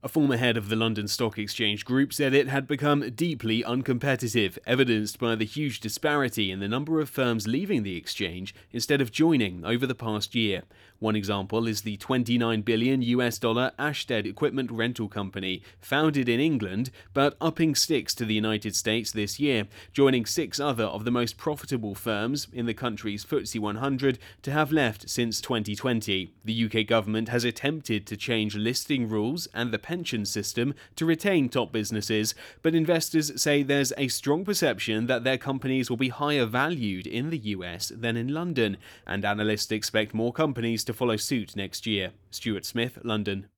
A former head of the London Stock Exchange Group said it had become deeply uncompetitive, evidenced by the huge disparity in the number of firms leaving the exchange instead of joining over the past year. One example is the $29 billion Ashtead equipment rental company, founded in England but upping sticks to the United States this year, joining 6 other of the most profitable firms in the country's FTSE 100 to have left since 2020. The UK government has attempted to change listing rules and the pension system to retain top businesses, but investors say there's a strong perception that their companies will be higher valued in the US than in London, and analysts expect more companies to follow suit next year. Stuart Smith, London.